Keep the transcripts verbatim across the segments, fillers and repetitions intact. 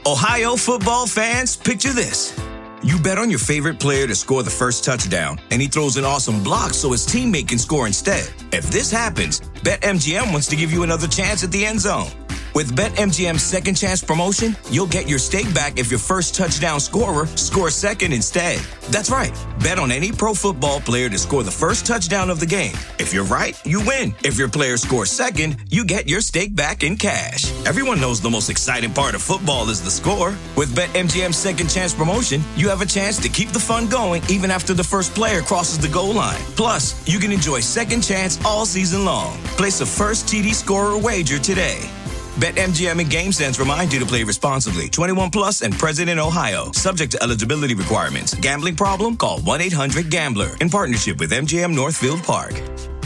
Ohio football fans, picture this. You bet on your favorite player to score the first touchdown, and he throws an awesome block so his teammate can score instead. If this happens, BetMGM wants to give you another chance at the end zone. With BetMGM's Second Chance promotion, you'll get your stake back if your first touchdown scorer scores second instead. That's right. Bet on any pro football player to score the first touchdown of the game. If you're right, you win. If your player scores second, you get your stake back in cash. Everyone knows the most exciting part of football is the score. With BetMGM's Second Chance promotion, you have a chance to keep the fun going even after the first player crosses the goal line. Plus, you can enjoy Second Chance all season long. Place a first T D scorer wager today. BetMGM and GameSense remind you to play responsibly. twenty-one plus and present in Ohio. Subject to eligibility requirements. Gambling problem? Call one eight hundred gambler. In partnership with M G M Northfield Park.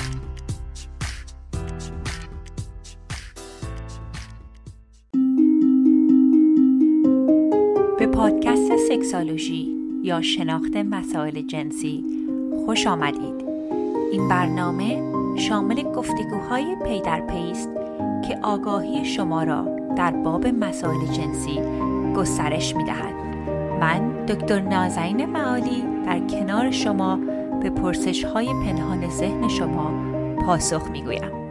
به پادکست سکسولوژی یا شناخت مسائل جنسی خوش آمدید. این برنامه شامل گفتگوهای پی در پی است که آگاهی شما را در باب مسائل جنسی گسترش می‌دهد. من دکتر نازنین معالی در کنار شما به پرسش‌های پنهان ذهن شما پاسخ می‌گویم.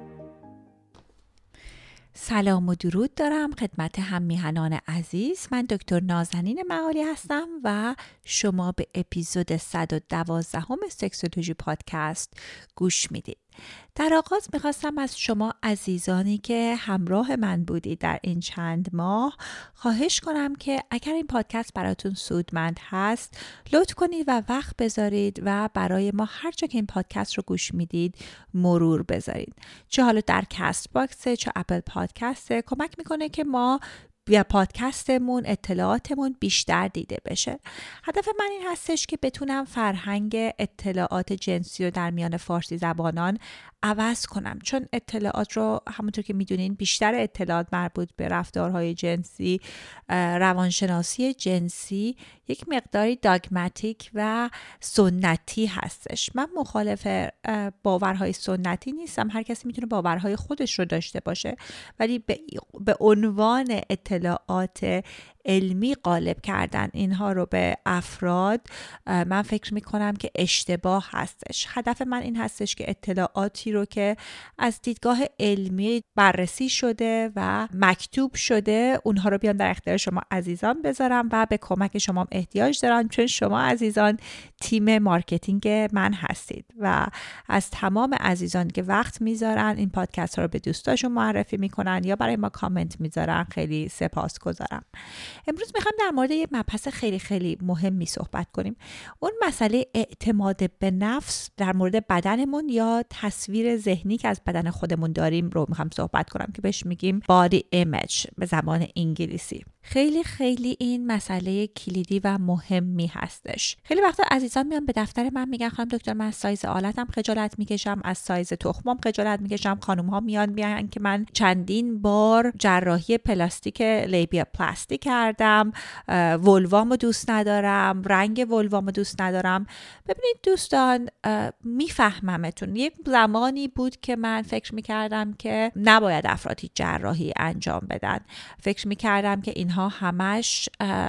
سلام و درود دارم خدمت هم میهنان عزیز. من دکتر نازنین معالی هستم و شما به اپیزود صد و دوازده هم سکسولوژی پادکست گوش میدید. در آغاز میخواستم از شما عزیزانی که همراه من بودید در این چند ماه خواهش کنم که اگر این پادکست براتون سودمند هست لطف کنید و وقت بذارید و برای ما هر جا که این پادکست رو گوش میدید مرور بذارید. چه حالا در کست باکس، چه اپل پادکسته، کمک میکنه که ما یا پادکستمون اطلاعاتمون بیشتر دیده بشه. هدف من این هستش که بتونم فرهنگ اطلاعات جنسی رو در میان فارسی زبانان عوض کنم، چون اطلاعات رو همونطور که میدونین بیشتر اطلاعات مربوط به رفتارهای جنسی، روانشناسی جنسی یک مقداری داگماتیک و سنتی هستش. من مخالف باورهای سنتی نیستم، هر کسی میتونه باورهای خودش رو داشته باشه، ولی به, به عنوان اطلاعات علمی غالب کردن اینها رو به افراد من فکر میکنم که اشتباه هستش. هدف من این هستش که اطلاعاتی رو که از دیدگاه علمی بررسی شده و مکتوب شده اونها رو بیان در اختیار شما عزیزان بذارم و به کمک شما احتیاج دارم، چون شما عزیزان تیم مارکتینگ من هستید و از تمام عزیزان که وقت میذارن این پادکست ها رو به دوستاشون معرفی میکنن یا برای ما کامنت میذارن خیلی سپاسگزارم. امروز میخوایم در مورد یه مبحث خیلی خیلی مهمی صحبت کنیم. اون مسئله اعتماد به نفس در مورد بدنمون یا تصویر ذهنی که از بدن خودمون داریم رو میخوام صحبت کنم که بهش میگیم body image به زبان انگلیسی. خیلی خیلی این مسئله کلیدی و مهمی هستش. خیلی وقتا عزیزان میان به دفتر من میگن خانم دکتر من از سایز آلتم خجالت میکشم، از سایز تخمم خجالت میکشم. خانم ها میان میگن که من چندین بار جراحی پلاستیک لیبیا پلاستیک کردم، ولوامو دوست ندارم، رنگ ولوامو دوست ندارم. ببینید دوستان، میفهممتون. یک زمانی بود که من فکر میکردم که نباید افراد هیچ جراحی انجام بدن. فکر میکردم که این ها همش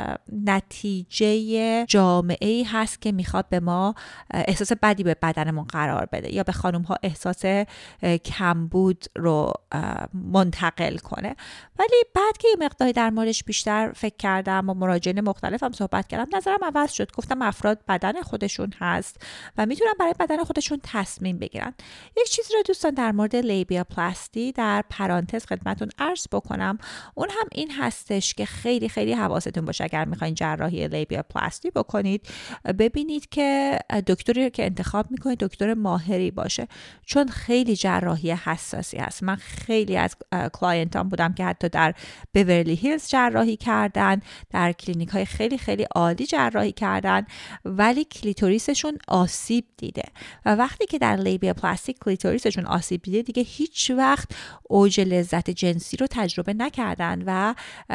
نتیجه جامعه‌ای هست که میخواد به ما احساس بدی به بدنمون قرار بده یا به خانم ها احساس کمبود رو منتقل کنه. ولی بعد که یه مقداری در موردش بیشتر فکر کردم و مراجعین مختلفم صحبت کردم نظرم عوض شد. گفتم افراد بدن خودشون هست و میتونن برای بدن خودشون تصمیم بگیرن. یک چیزی رو دوستان در مورد لیبیا پلاستی در پرانتز خدمتون عرض بکنم. اون هم این هستش که خیلی خیلی حواستون باشه اگر میخواین جراحی لیبیا پلاستی بکنید ببینید که دکتری که انتخاب میکنید دکتر ماهری باشه، چون خیلی جراحی حساسی هست. من خیلی از کلاینتام بودم که حتی در بیورلی هیلز جراحی کردن، در کلینیک های خیلی خیلی عالی جراحی کردن، ولی کلیتوریسشون آسیب دیده و وقتی که در لیبیا پلاستیک کلیتوریسشون آسیب دیده دیگه هیچ وقت اوج لذت جنسی رو تجربه نکردن و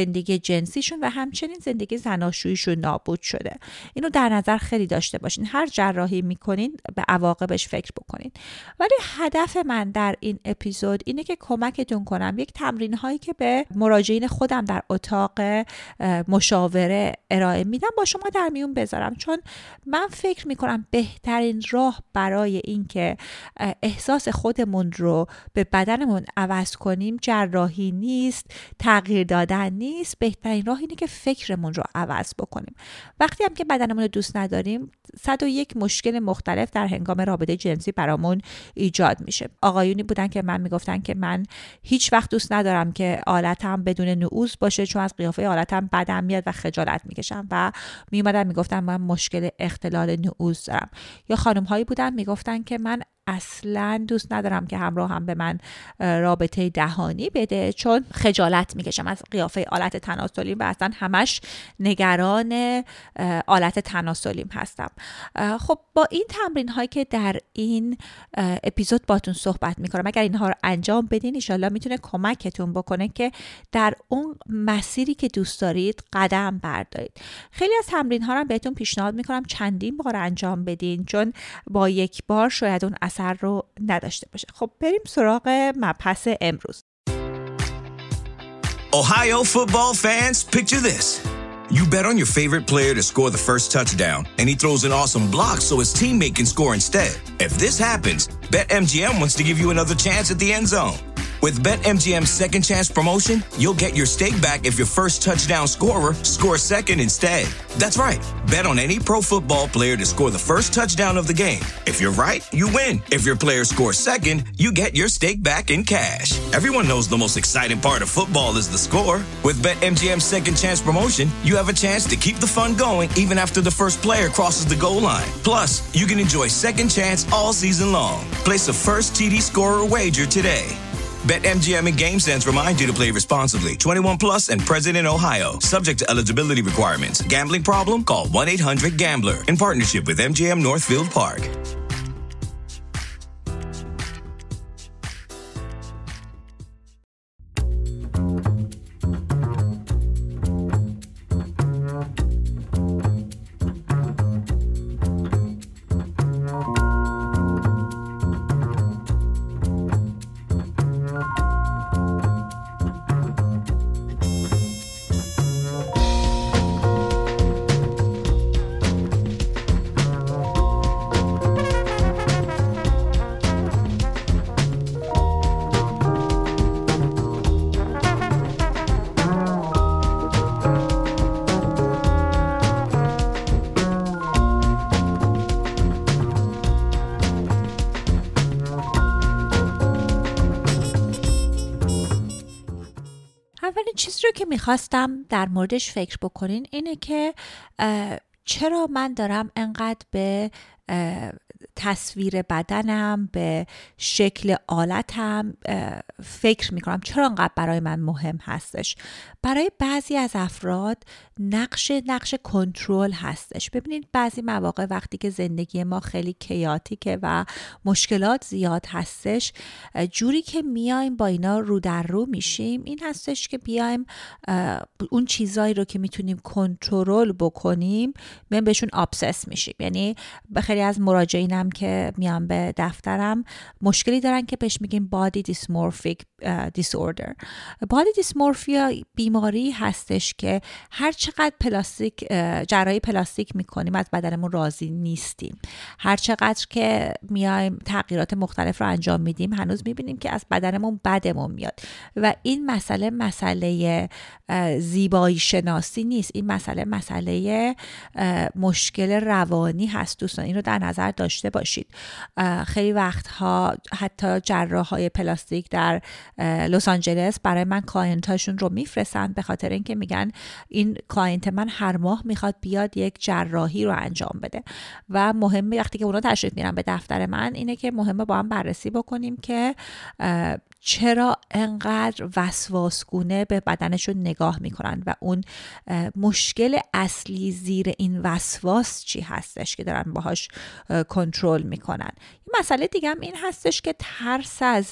زندگی جنسیشون و همچنین زندگی زناشوییشون نابود شده. اینو در نظر خیلی داشته باشین. هر جراحی میکنین به عواقبش فکر بکنین. ولی هدف من در این اپیزود اینه که کمکتون کنم یک تمرین هایی که به مراجعین خودم در اتاق مشاوره ارائه میدم با شما در میون بذارم، چون من فکر میکنم بهترین راه برای این که احساس خودمون رو به بدنمون عوض کنیم جراحی نیست، تغییر دادن نیست. بهترین راه اینه که فکرمون رو عوض بکنیم. وقتی هم که بدنمون رو دوست نداریم صد و یک مشکل مختلف در هنگام رابطه جنسی برامون ایجاد میشه. آقایونی بودن که من میگفتن که من هیچ وقت دوست ندارم که آلتم بدون نعوذ باشه چون از قیافه آلتم بدم میاد و خجالت میکشم و میومدن میگفتن من مشکل اختلال نعوذ دارم. یا خانم هایی بودن میگفتن که من اصلا دوست ندارم که همراه هم به من رابطه دهانی بده چون خجالت میکشم از قیافه آلت تناسلیم و اصلا همش نگران آلت تناسلیم هستم. خب با این تمرین هایی که در این اپیزود باتون صحبت میکنم، اگر اینها رو انجام بدین انشالله میتونه کمکتون بکنه که در اون مسیری که دوست دارید قدم بردارید. خیلی از تمرین ها رو بهتون پیشنهاد میکنم چندین بار انجام بدین چون با یک بار شاید اون اثر رو نداشته باشه. خب بریم سراغ مبحث امروز. Ohio football fans, picture this. You bet on your favorite player to score the first touchdown, and he throws an awesome block so his teammate can score instead. If this happens, BetMGM wants to give you another chance at the end zone. With BetMGM's second chance promotion, you'll get your stake back if your first touchdown scorer scores second instead. That's right. Bet on any pro football player to score the first touchdown of the game. If you're right, you win. If your player scores second, you get your stake back in cash. Everyone knows the most exciting part of football is the score. With BetMGM's second chance promotion, you have a chance to keep the fun going even after the first player crosses the goal line. Plus, you can enjoy second chance all season long. Place a first T D scorer wager today. BetMGM and GameSense remind you to play responsibly. twenty-one plus and present in Ohio. Subject to eligibility requirements. Gambling problem? Call one eight hundred gambler. In partnership with M G M Northfield Park. اولین چیزی رو که میخواستم در موردش فکر بکنین اینه که چرا من دارم انقدر به تصویر بدنم، به شکل آلتم فکر میکنم، چرا انقدر برای من مهم هستش. برای بعضی از افراد نقش نقش کنترل هستش. ببینید بعضی مواقع وقتی که زندگی ما خیلی کیاتیکه و مشکلات زیاد هستش، جوری که میایم با اینا رو در رو میشیم این هستش که بیایم اون چیزایی رو که میتونیم کنترل بکنیم من بهشون ابسس میشیم. یعنی به خیلی از مراجعینم که میان به دفترم مشکلی دارن که بهش میگیم body dysmorphic disorder. body dysmorphia بیماری هستش که هر چقدر پلاستیک جراحی پلاستیک میکنیم از بدنمون راضی نیستیم. هر چقدر که میایم تغییرات مختلف رو انجام میدیم هنوز میبینیم که از بدنمون بدمون میاد و این مسئله مسئله زیبایی شناسی نیست. این مسئله مسئله مشکل روانی هست. دوستان این رو در نظر داشته باشید. خیلی وقتها حتی جراحای پلاستیک در لس آنجلس برای من کلاینتاشون رو میفرستن به خاطر اینکه میگن این کلاینت من هر ماه میخواد بیاد یک جراحی رو انجام بده و مهمه وقتی که اونا تشریف میرن به دفتر من اینه که مهمه با هم بررسی بکنیم که چرا انقدر وسواسگونه به بدنشون نگاه میکنن و اون مشکل اصلی زیر این وسواس چی هستش که دارن باهاش کنترل میکنن. یه مسئله دیگه هم این هستش که ترس از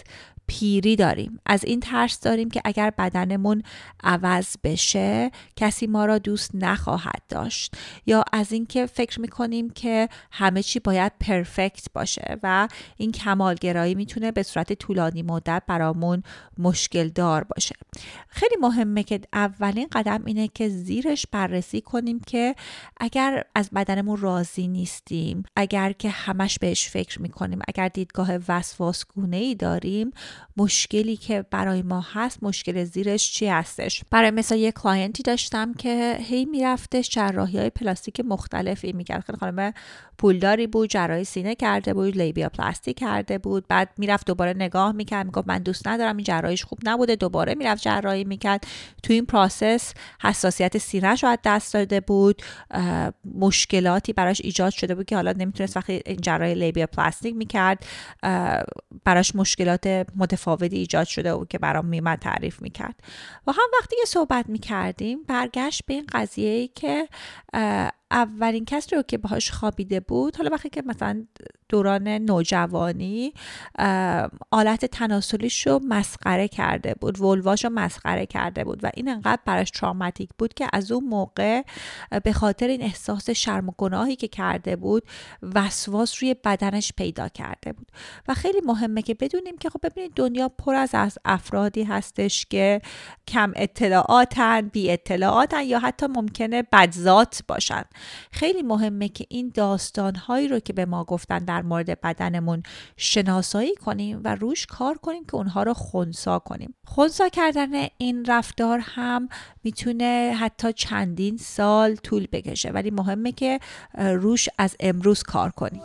پیری داریم. از این ترس داریم که اگر بدنمون عوض بشه کسی ما را دوست نخواهد داشت، یا از این که فکر میکنیم که همه چی باید پرفکت باشه و این کمالگرایی میتونه به صورت طولانی مدت برامون مشکل دار باشه. خیلی مهمه که اولین قدم اینه که زیرش بررسی کنیم که اگر از بدنمون راضی نیستیم، اگر که همش بهش فکر میکنیم، اگر دیدگاه وسواسگونه‌ای داریم، مشکلی که برای ما هست مشکل زیرش چی هستش. برای مثلا یک کلاینتی داشتم که هی میرفتش جراحی‌های پلاستیک مختلفی میکرد. خیلی خانم پولداری بود، جراحی سینه کرده بود، لیبیا پلاستیک کرده بود، بعد میرفت دوباره نگاه میکرد، میگفت من دوست ندارم، این جراحیش خوب نبوده، دوباره میرفت جراحی میکرد. تو این پروسس حساسیت سینه‌ش رو از دست داده بود، مشکلاتی براش ایجاد شده بود که حالا نمیتونست وقتی این جراحی لیبیا پلاستیک میکرد براش مشکلات متفاوتی ایجاد شده بود که برام میمد تعریف میکرد. و هم وقتی که صحبت میکردیم برگشت به این قضیه‌ای که اولین کسی رو که باهاش خوابیده بود، حالا وقتی که مثلا دوران نوجوانی آلت تناسلیش رو مسخره کرده بود، ولواش رو مسخره کرده بود و این انقدر براش تراماتیک بود که از اون موقع به خاطر این احساس شرم و گناهی که کرده بود وسواس روی بدنش پیدا کرده بود. و خیلی مهمه که بدونیم که خب ببینید دنیا پر از از افرادی هستش که کم اطلاعاتن، بی اطلاعاتن یا حتی ممکنه بدذات باشن. خیلی مهمه که این داستانهایی رو که به ما گفتن در مورد بدنمون شناسایی کنیم و روش کار کنیم که اونها رو خنثی کنیم. خنثی کردن این رفتار هم میتونه حتی چندین سال طول بکشه، ولی مهمه که روش از امروز کار کنیم.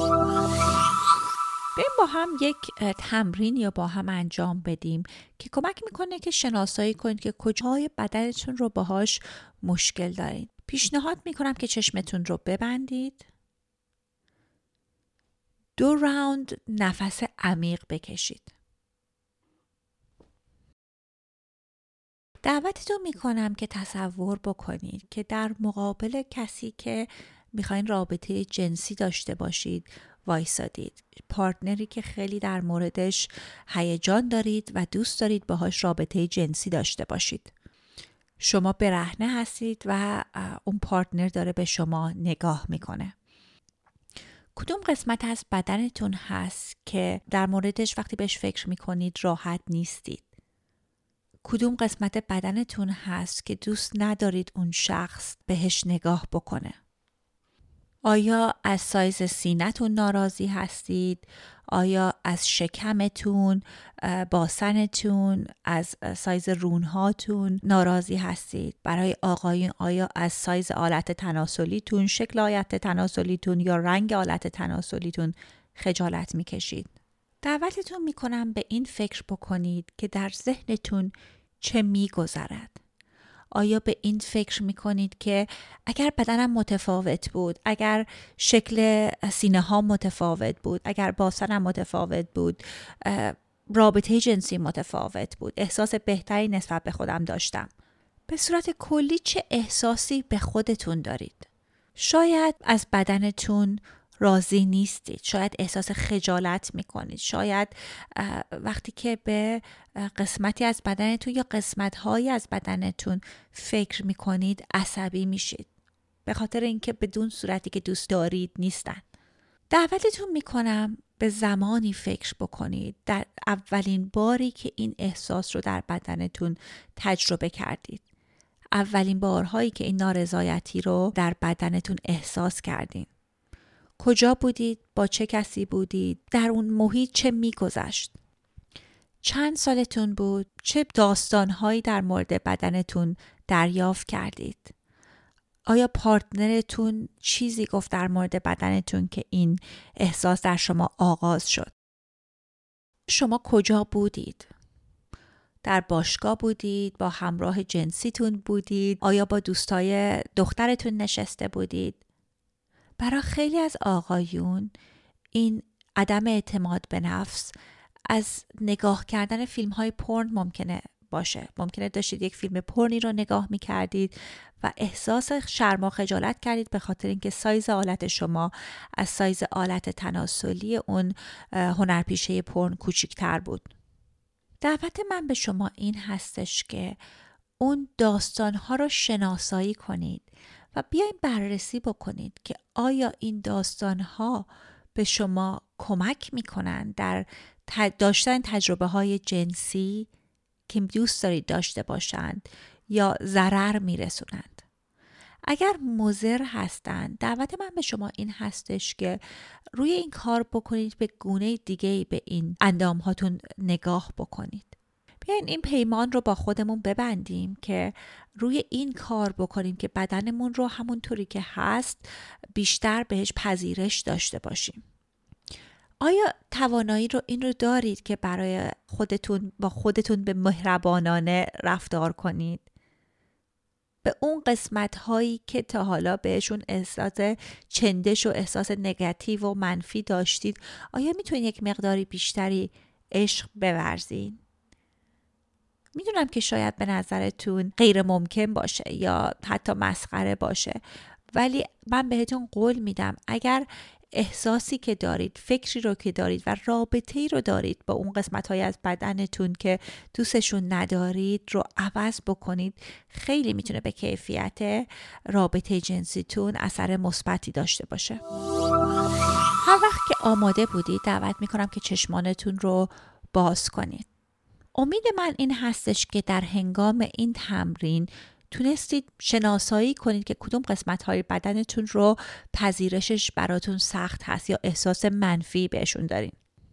بریم با هم یک تمرین یا با هم انجام بدیم که کمک میکنه که شناسایی کنید که کجای بدنتون رو باهاش مشکل دارید. پیشنهاد میکنم که چشمتون رو ببندید، دو راوند نفس عمیق بکشید. دعوتتون میکنم که تصور بکنید که در مقابل کسی که میخواین رابطه جنسی داشته باشید وایسادید، پارتنری که خیلی در موردش هیجان دارید و دوست دارید باهاش رابطه جنسی داشته باشید. شما برهنه هستید و اون پارتنر داره به شما نگاه میکنه. کدوم قسمت از بدنتون هست که در موردش وقتی بهش فکر میکنید راحت نیستید؟ کدوم قسمت بدنتون هست که دوست ندارید اون شخص بهش نگاه بکنه؟ آیا از سایز سینه‌تون ناراضی هستید؟ آیا از شکمتون، باسنتون، از سایز رونهاتون ناراضی هستید؟ برای آقایون آیا از سایز آلت تناسلیتون، شکل آلت تناسلیتون یا رنگ آلت تناسلیتون خجالت میکشید؟ دعوتتون میکنم به این فکر بکنید که در ذهنتون چه میگذرد. آیا به این فکر میکنید که اگر بدنم متفاوت بود، اگر شکل سینه ها متفاوت بود، اگر باسنم متفاوت بود، رابطه جنسی متفاوت بود، احساس بهتری نسبت به خودم داشتم؟ به صورت کلی چه احساسی به خودتون دارید؟ شاید از بدنتون راضی نیستید، شاید احساس خجالت میکنید، شاید وقتی که به قسمتی از بدنتون یا قسمت‌هایی از بدنتون فکر میکنید عصبی میشید به خاطر اینکه بدون صورتی که دوست دارید نیستن. دعوتتون میکنم به زمانی فکر بکنید در اولین باری که این احساس رو در بدنتون تجربه کردید، اولین بارهایی که این نارضایتی رو در بدنتون احساس کردید. کجا بودید؟ با چه کسی بودید؟ در اون محیط چه میگذشت؟ چند سالتون بود؟ چه داستانهایی در مورد بدنتون دریافت کردید؟ آیا پارتنرتون چیزی گفت در مورد بدنتون که این احساس در شما آغاز شد؟ شما کجا بودید؟ در باشگاه بودید؟ با همراه جنسیتون بودید؟ آیا با دوستای دخترتون نشسته بودید؟ برای خیلی از آقایون این عدم اعتماد به نفس از نگاه کردن فیلم های پورن ممکنه باشه. ممکنه داشتید یک فیلم پورنی رو نگاه می کردید و احساس شرم و خجالت کردید به خاطر اینکه سایز آلت شما از سایز آلت تناسلی اون هنرپیشه پورن کوچیک‌تر بود. دعوت من به شما این هستش که اون داستانها رو شناسایی کنید و بیاین بررسی بکنید که آیا این داستانها به شما کمک میکنن در داشتن تجربه های جنسی که دوست دارید داشته باشند یا ضرر میرسونند. اگر مضر هستند، دعوت من به شما این هستش که روی این کار بکنید، به گونه دیگه‌ای به این اندام هاتون نگاه بکنید. بیاین این پیمان رو با خودمون ببندیم که روی این کار بکنیم که بدنمون رو همونطوری که هست بیشتر بهش پذیرش داشته باشیم. آیا توانایی رو این رو دارید که برای خودتون با خودتون به مهربانانه رفتار کنید؟ به اون قسمت هایی که تا حالا بهشون احساس چندش و احساس نگاتیو و منفی داشتید، آیا میتونید یک مقداری بیشتری عشق بورزید؟ میدونم که شاید به نظرتون غیر ممکن باشه یا حتی مسخره باشه، ولی من بهتون قول میدم اگر احساسی که دارید، فکری رو که دارید و رابطه‌ای رو دارید با اون قسمت‌های از بدنتون که دوستشون ندارید رو عوض بکنید، خیلی میتونه به کیفیت رابطه جنسیتون اثر مثبتی داشته باشه. هر وقت که آماده بودید دعوت میکنم که چشمانتون رو باز کنید. امید من این هستش که در هنگام این تمرین تونستید شناسایی کنید که کدوم قسمت‌های بدنتون رو پذیرشش براتون سخت هست یا احساس منفی بهشون دارین.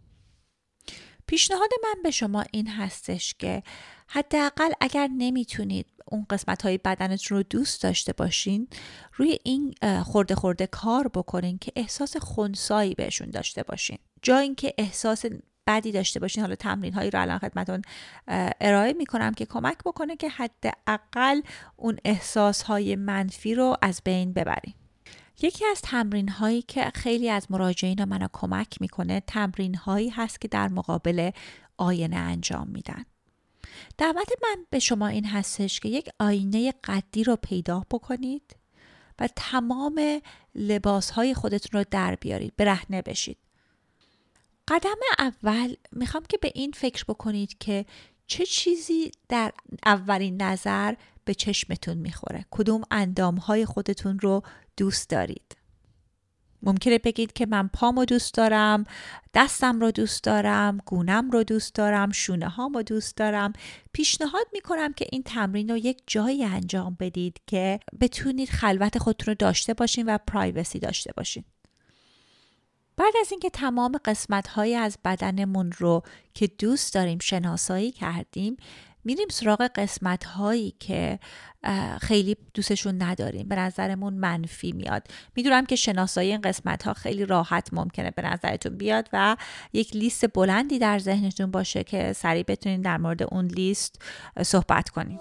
پیشنهاد من به شما این هستش که حداقل اگر نمیتونید اون قسمت‌های بدنتون رو دوست داشته باشین، روی این خورده خورده کار بکنین که احساس خنثایی بهشون داشته باشین. جای اینکه احساس بعدی داشته باشین، حالا تمرین هایی رو الان خدمتون ارائه میکنم که کمک بکنه که حداقل اون احساس های منفی رو از بین ببرین. یکی از تمرین هایی که خیلی از مراجعین منو کمک میکنه، تمرین هایی هست که در مقابل آینه انجام میدن. دعوت من به شما این هستش که یک آینه قدی رو پیدا بکنید و تمام لباس های خودتون رو در بیارید، برهنه بشید. قدم اول میخوام که به این فکر بکنید که چه چیزی در اولین نظر به چشمتون میخوره، کدوم اندامهای خودتون رو دوست دارید. ممکنه بگید که من پامو دوست دارم، دستم رو دوست دارم، گونم رو دوست دارم، شونه هامو دوست دارم. پیشنهاد میکنم که این تمرین رو یک جایی انجام بدید که بتونید خلوت خودتون رو داشته باشین و پرایوسی داشته باشین. بعد از اینکه تمام قسمت‌های از بدنمون رو که دوست داریم شناسایی کردیم، میریم سراغ قسمت‌هایی که خیلی دوستشون نداریم، به نظرمون منفی میاد. میدونم که شناسایی این قسمت‌ها خیلی راحت ممکنه به نظرتون بیاد و یک لیست بلندی در ذهنتون باشه که سریع بتونین در مورد اون لیست صحبت کنیم.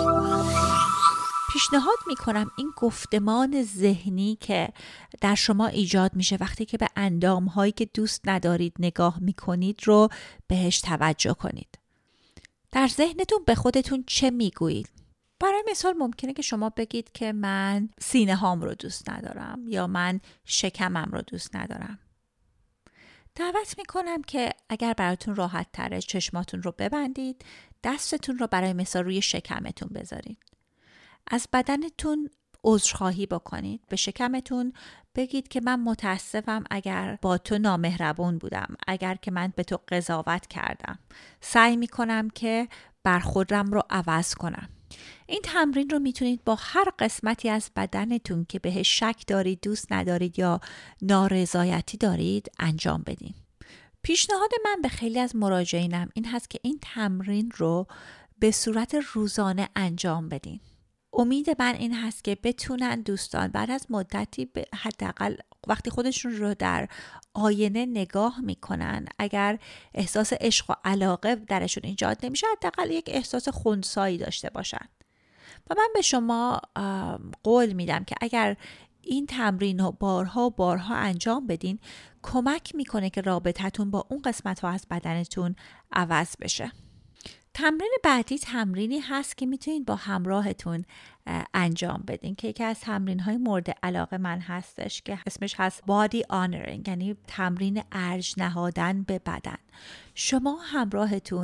پیشنهاد میکنم این گفتمان ذهنی که در شما ایجاد میشه وقتی که به اندام هایی که دوست ندارید نگاه میکنید رو بهش توجه کنید. در ذهنتون به خودتون چه میگویید؟ برای مثال ممکنه که شما بگید که من سینه هام رو دوست ندارم یا من شکمم رو دوست ندارم. دعوت میکنم که اگر براتون راحت تره چشماتون رو ببندید، دستتون رو برای مثال روی شکمتون بذارید. از بدنتون عذرخواهی بکنید. به شکمتون بگید که من متاسفم اگر با تو نامهربون بودم، اگر که من به تو قضاوت کردم. سعی میکنم که برخوردم رو عوض کنم. این تمرین رو میتونید با هر قسمتی از بدنتون که بهش شک دارید، دوست ندارید یا نارضایتی دارید انجام بدین. پیشنهاد من به خیلی از مراجعینم این هست که این تمرین رو به صورت روزانه انجام بدین. امید من این هست که بتونن دوستان بعد از مدتی به حداقل وقتی خودشون رو در آینه نگاه میکنن، اگر احساس عشق و علاقه درشون ایجاد نمیشه، حداقل یک احساس خنثایی داشته باشن. و من به شما قول میدم که اگر این تمرین رو بارها و بارها انجام بدین، کمک میکنه که رابطتون با اون قسمت ها از بدنتون عوض بشه. تمرین بعدی تمرینی هست که میتونید با همراهتون انجام بدین که یکی از تمرین های مورد علاقه من هستش که اسمش هست body honoring، یعنی تمرین ارج نهادن به بدن. شما همراهتون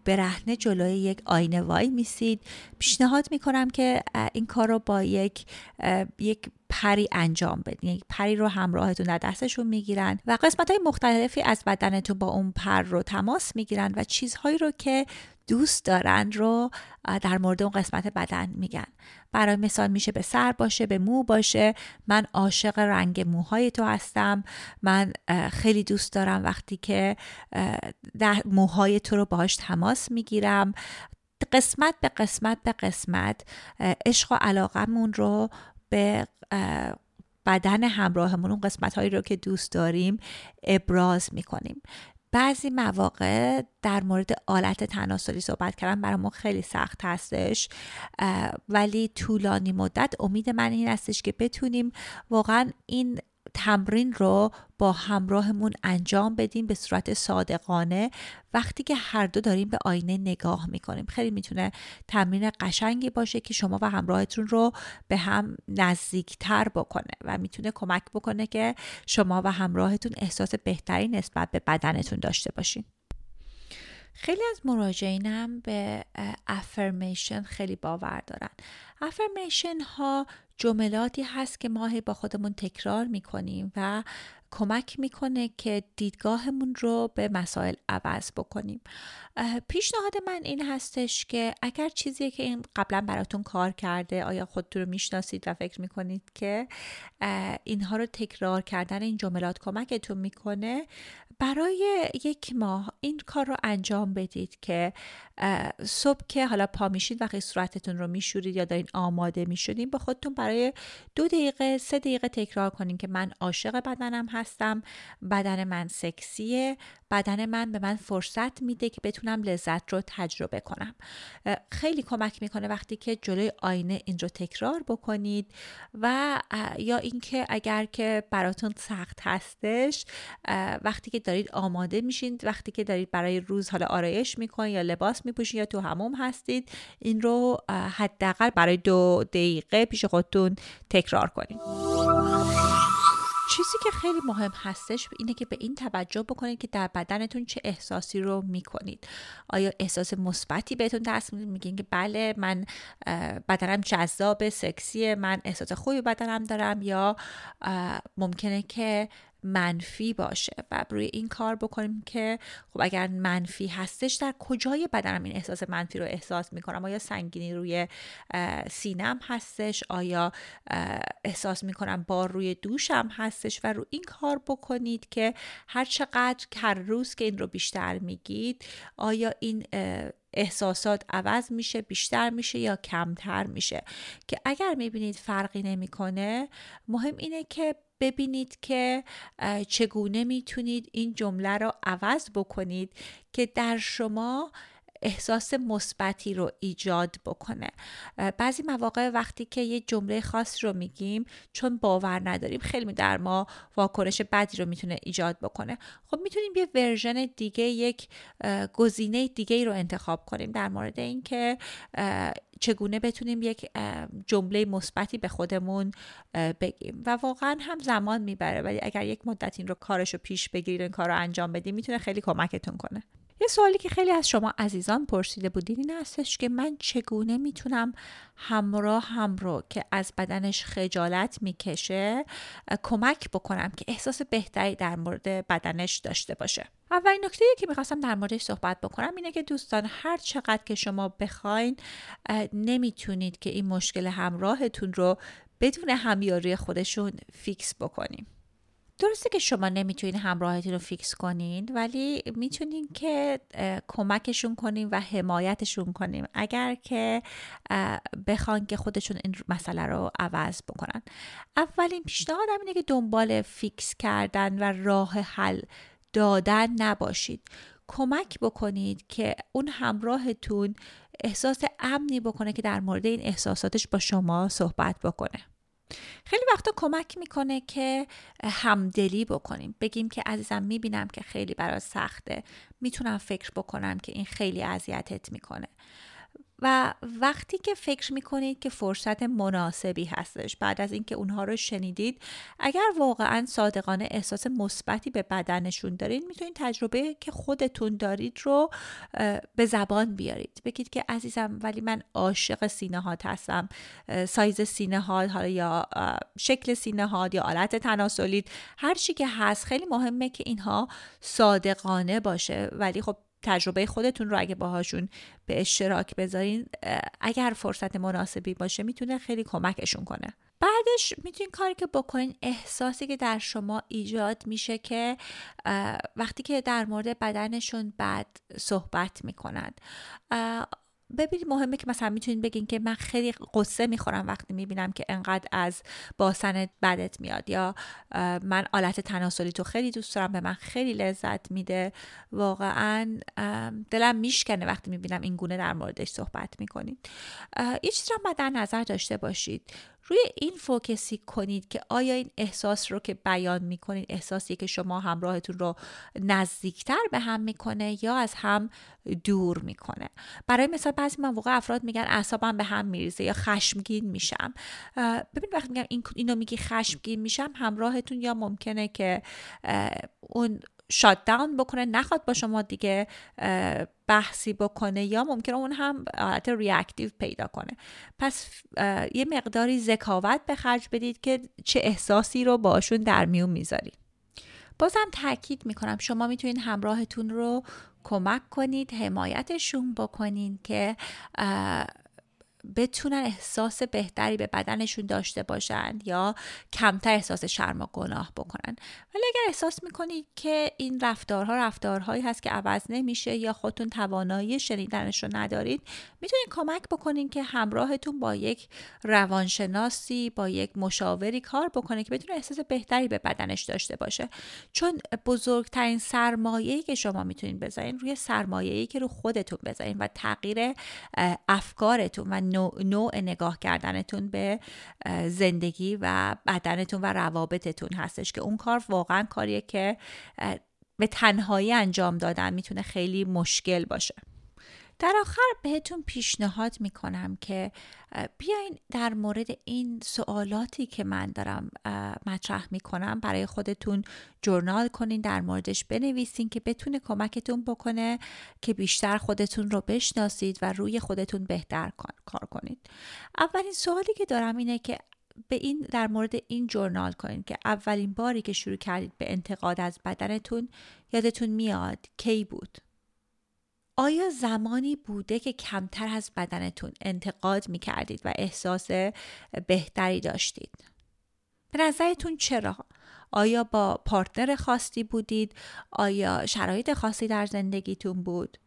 برهنه جلوی یک آینه وای میسید، پیشنهاد میکنم که این کار رو با یک یک پری انجام بدین. یک پری رو همراهتون در دستشون میگیرن و قسمت‌های مختلفی از بدنتون با اون پر رو تماس میگیرن و چیزهایی رو که دوست دارن رو در مورد اون قسمت بدن میگن. برای مثال میشه به سر باشه، به مو باشه. من عاشق رنگ موهای تو هستم، من خیلی دوست دارم وقتی که در موهای تو رو باهاش تماس میگیرم. قسمت به قسمت به قسمت عشق و علاقمون رو به بدن همراهمون، اون قسمت هایی رو که دوست داریم ابراز میکنیم. بعضی مواقع در مورد آلت تناسلی صحبت کردن برامون خیلی سخت هستش، ولی طولانی مدت امید من این هستش که بتونیم واقعا این تمرین رو با همراهمون انجام بدیم به صورت صادقانه وقتی که هر دو داریم به آینه نگاه میکنیم. خیلی میتونه تمرین قشنگی باشه که شما و همراهتون رو به هم نزدیکتر بکنه و میتونه کمک بکنه که شما و همراهتون احساس بهتری نسبت به بدنتون داشته باشین. خیلی از مراجعینم به افرمیشن خیلی باور دارن. افرمیشن ها جملاتی هست که ما با خودمون تکرار میکنیم و کمک میکنه که دیدگاهمون رو به مسائل عوض بکنیم. پیشنهاد من این هستش که اگر چیزی که این قبلا براتون کار کرده، آیا خودتون رو میشناسید و فکر میکنید که اینها رو تکرار کردن این جملات کمکتون میکنه، برای یک ماه این کار رو انجام بدید که صبح که حالا پا میشید وقتی صورتتون رو میشورید یا دارین آماده میشدین، با خودتون برای دو دقیقه سه دقیقه تکرار کنین که من عاشق بدنم هستم، بدن من سکسیه، بدن من به من فرصت میده که بتونم لذت رو تجربه کنم. خیلی کمک میکنه وقتی که جلوی آینه این رو تکرار بکنید و یا اینکه اگر که براتون سخت هستش، وقتی که دارید آماده میشین، وقتی که دارید برای روز حالا آرایش میکنید یا لباس میپوشین یا تو حموم هستید، این رو حداقل برای دو دقیقه پیش خودتون تکرار کنید. چیزی که خیلی مهم هستش اینه که به این توجه بکنید که در بدنتون چه احساسی رو میکنید. آیا احساس مثبتی بهتون دست میده، میگین که بله من بدنم جذاب، سکسیه، من احساس خوبی بدنم دارم، یا ممکنه که منفی باشه و روی این کار بکنیم که خب اگر منفی هستش در کجای بدنم این احساس منفی رو احساس میکنم؟ آیا سنگینی روی سینم هستش؟ آیا احساس میکنم بار روی دوشم هستش؟ و رو این کار بکنید که هر چقدر هر روز که این رو بیشتر میگید، آیا این احساسات عوض میشه، بیشتر میشه یا کمتر میشه؟ که اگر میبینید فرقی نمیکنه، مهم اینه که ببینید که چگونه میتونید این جمله رو عوض بکنید که در شما احساس مثبتی رو ایجاد بکنه. بعضی مواقع وقتی که یه جمله خاص رو میگیم، چون باور نداریم، خیلی در ما واکنش بدی رو میتونه ایجاد بکنه. خب میتونیم یه ورژن دیگه، یک گزینه دیگه رو انتخاب کنیم در مورد این که چگونه بتونیم یک جمله مثبتی به خودمون بگیم و واقعا هم زمان میبره، ولی اگر یک مدت این رو کارشو پیش بگیرید، این کار رو انجام بدیم، میتونه خیلی کمکتون کنه. یه سوالی که خیلی از شما عزیزان پرسیده بودین این هستش که من چگونه میتونم همراه هم رو که از بدنش خجالت میکشه کمک بکنم که احساس بهتری در مورد بدنش داشته باشه. اولین نکته‌ای که میخواستم در موردش صحبت بکنم اینه که دوستان، هر چقدر که شما بخواین نمیتونید که این مشکل همراهتون رو بدون همیاری خودشون فیکس بکنیم. درسته که شما نمیتونین همراهتون رو فیکس کنین، ولی میتونین که کمکشون کنین و حمایتشون کنین اگر که بخوان که خودشون این مسئله رو عوض بکنن. اولین پیشنهادم اینه که دنبال فیکس کردن و راه حل دادن نباشید. کمک بکنید که اون همراهتون احساس امنی بکنه که در مورد این احساساتش با شما صحبت بکنه. خیلی وقتا کمک میکنه که همدلی بکنیم، بگیم که عزیزم میبینم که خیلی برات سخته، میتونم فکر بکنم که این خیلی اذیتت میکنه. و وقتی که فکر میکنید که فرصت مناسبی هستش، بعد از اینکه اونها رو شنیدید، اگر واقعا صادقانه احساس مثبتی به بدنشون دارید، میتونید تجربه که خودتون دارید رو به زبان بیارید. بگید که عزیزم ولی من عاشق سینه هات هستم، سایز سینه هات حالا یا شکل سینه هات یا آلت تناسلیت، هر چی که هست خیلی مهمه که اینها صادقانه باشه. ولی خب تجربه خودتون رو اگه باهاشون به اشتراک بذارین، اگر فرصت مناسبی باشه میتونه خیلی کمکشون کنه. بعدش میتونین کاری که بکنین، احساسی که در شما ایجاد میشه که وقتی که در مورد بدنشون بد صحبت میکنن، ببینید مهمه که مثلا میتونین بگین که من خیلی قصه میخورم وقتی میبینم که انقدر از باسنت بدت میاد، یا من آلت تناسلی تو خیلی دوست دارم، به من خیلی لذت میده، واقعا دلم میشکنه وقتی میبینم این گونه در موردش صحبت میکنید. یه چیزی رو باید در نظر داشته باشید، روی این فوکسی کنید که آیا این احساس رو که بیان میکنید احساسی که شما همراهتون رو نزدیکتر به هم میکنه یا از هم دور میکنه. برای مثال بعضی مواقع افراد میگن اعصابم به هم میریزه یا خشمگین میشم. ببین وقتی میگم این اینو میگی خشمگین میشم، همراهتون یا ممکنه که اون شات داون بکنه، نخواد با شما دیگه بحثی بکنه، یا ممکنه اون هم حالت ریاکتیو پیدا کنه. پس یه مقداری ذکاوت به خرج بدید که چه احساسی رو باشون در میون میذارید. بازم تاکید میکنم شما میتونید همراهتون رو کمک کنید، حمایتشون بکنید که بتونن احساس بهتری به بدنشون داشته باشن یا کمتر احساس شرم و گناه بکنن. ولی اگر احساس میکنید که این رفتارها رفتارهایی هست که عوض نمیشه یا خودتون توانایی شنیدنش رو ندارید، میتونید کمک بکنین که همراهتون با یک روانشناسی، با یک مشاوری کار بکنه که بتونه احساس بهتری به بدنش داشته باشه. چون بزرگترین سرمایه‌ای که شما میتونید بذارین روی سرمایه‌ای که رو خودتون بذارین و تغییر افکارتون و نوع, نوع نگاه کردنتون به زندگی و بدنتون و روابطتون هستش، که اون کار واقعا کاریه که به تنهایی انجام دادن میتونه خیلی مشکل باشه. در آخر بهتون پیشنهاد میکنم که بیاین در مورد این سوالاتی که من دارم مطرح میکنم برای خودتون جورنال کنین، در موردش بنویسین که بتونه کمکتون بکنه که بیشتر خودتون رو بشناسید و روی خودتون بهتر کار کنید. اولین سوالی که دارم اینه که به این در مورد این جورنال کنین که اولین باری که شروع کردید به انتقاد از بدنتون یادتون میاد کی بود؟ آیا زمانی بوده که کمتر از بدنتون انتقاد میکردید و احساس بهتری داشتید؟ به نظرتون چرا؟ آیا با پارتنر خاصی بودید؟ آیا شرایط خاصی در زندگیتون بود؟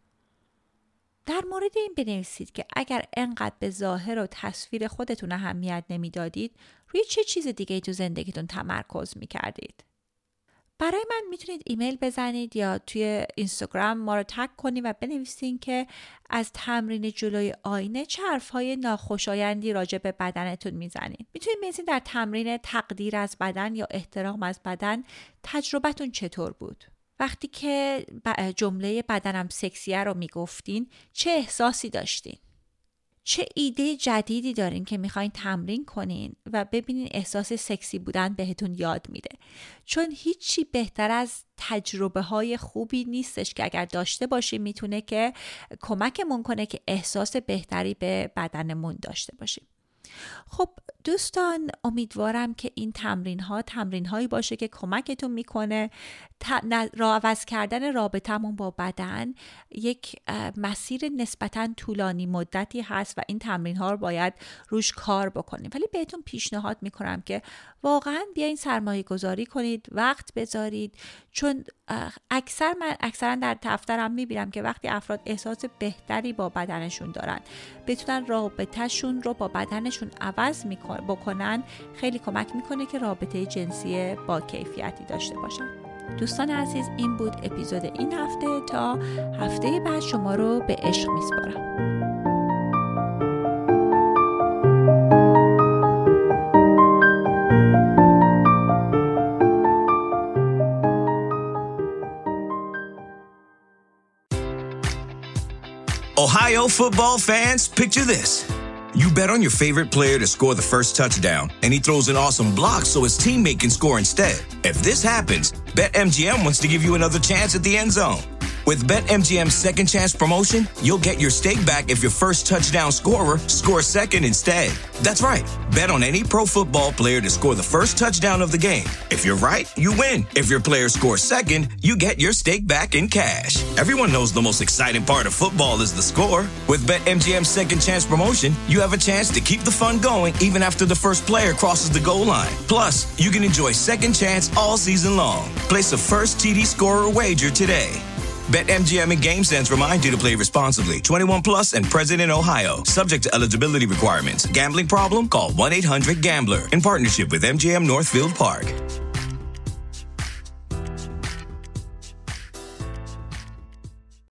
در مورد این بنویسید که اگر انقدر به ظاهر و تصویر خودتون اهمیت نمیدادید، روی چه چیز دیگه تو زندگیتون تمرکز میکردید؟ برای من میتونید ایمیل بزنید یا توی اینستاگرام ما رو تگ کنید و بنویسین که از تمرین جلوی آینه چه حرف‌های ناخوشایندی راجع به بدنتون میزنید. میتونید بنویسین در تمرین تقدیر از بدن یا احترام از بدن تجربتون چطور بود؟ وقتی که جمله بدنم سکسیه رو میگفتین چه احساسی داشتین؟ چه ایده جدیدی دارین که میخواین تمرین کنین و ببینین احساس سکسی بودن بهتون یاد میده؟ چون هیچی بهتر از تجربه های خوبی نیستش که اگر داشته باشیم میتونه که کمکمون کنه که احساس بهتری به بدنمون داشته باشیم. خب دوستان، امیدوارم که این تمرین ها تمرین هایی باشه که کمکتون میکنه. را عوض کردن رابطمون با بدن یک مسیر نسبتاً طولانی مدتی هست و این تمرین ها رو باید روش کار بکنیم، ولی بهتون پیشنهاد میکنم که واقعاً بیاین سرمایه گذاری کنید، وقت بذارید، چون اکثر من اکثرا در دفترم میبینم که وقتی افراد احساس بهتری با بدنشون دارن، بتونن رابطهشون رو با بدنشون عوض بکنن، خیلی کمک میکنه که رابطه جنسی با کیفیتی داشته باشن. دوستان عزیز، این بود اپیزود این هفته. تا هفته بعد شما رو به عشق میسپارم. Ohio football fans, picture this. You bet on your favorite player to score the first touchdown, and he throws an awesome block so his teammate can score instead. If this happens, BetMGM wants to give you another chance at the end zone. With BetMGM's Second Chance promotion, you'll get your stake back if your first touchdown scorer scores second instead. That's right. Bet on any pro football player to score the first touchdown of the game. If you're right, you win. If your player scores second, you get your stake back in cash. Everyone knows the most exciting part of football is the score. With BetMGM's Second Chance promotion, you have a chance to keep the fun going even after the first player crosses the goal line. Plus, you can enjoy Second Chance all season long. Place a first T D scorer wager today. BetMGM and GameSense remind you to play responsibly. twenty-one plus and present in Ohio. Subject to eligibility requirements. Gambling problem? Call one eight hundred gambler in partnership with M G M Northfield Park.